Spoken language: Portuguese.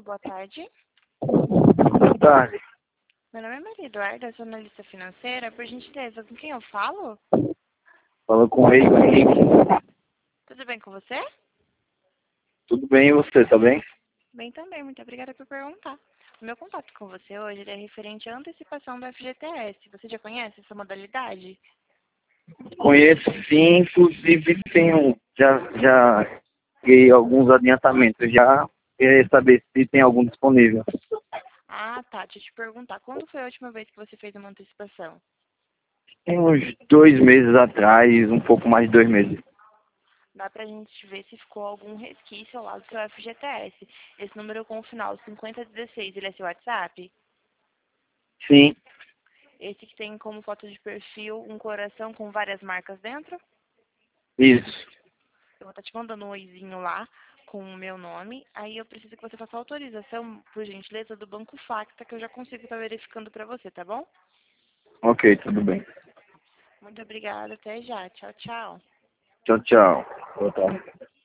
boa tarde. Boa tarde. Meu nome é Maria Eduarda, sou analista financeira. Por gentileza, com quem eu falo? Fala com o Henrique. Tudo bem com você? Tudo bem e você, tá bem? Bem também, muito obrigada por perguntar. O meu contato com você hoje é referente à antecipação do FGTS. Você já conhece essa modalidade? Conheço sim, inclusive já peguei alguns adiantamentos já. Queria saber se tem algum disponível. Ah, tá. Deixa eu te perguntar. Quando foi a última vez que você fez uma antecipação? Tem uns 2 meses atrás, um pouco mais de 2 meses. Dá pra gente ver se ficou algum resquício lá do seu FGTS. Esse número com o final 5016, ele é seu WhatsApp? Sim, Esse que tem como foto de perfil um coração com várias marcas dentro? isso. Eu vou estar te mandando um oizinho lá com o meu nome. Aí eu preciso que você faça autorização, por gentileza, do Banco Facta, que eu já consigo estar verificando pra você, tá bom? Ok, tudo bem. Muito obrigada, até já. Tchau, tchau. Tchau, tchau. Boa tarde.